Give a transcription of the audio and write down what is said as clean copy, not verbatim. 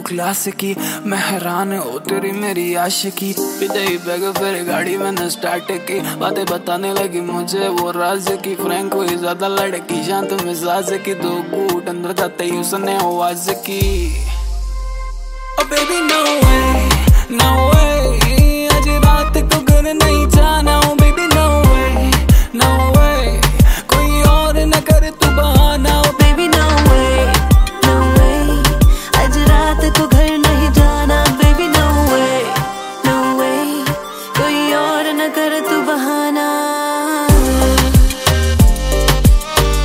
Class की, मैं हैरान हो तेरी मेरी आशिकी। विदाई बैग फिर गाड़ी मैंने स्टार्ट की, बातें बताने लगी मुझे वो राज की। फ्रैंक हुई ज्यादा लड़की, शांत मिजाज की, दो घूंट अंदर जाते ही उसने आवाज की, oh baby no way no way, आज रात को घर नहीं जाना। Oh baby no way no way, कोई और न करे तू बहाना। ओ बेबी नो वे, आज रात को घर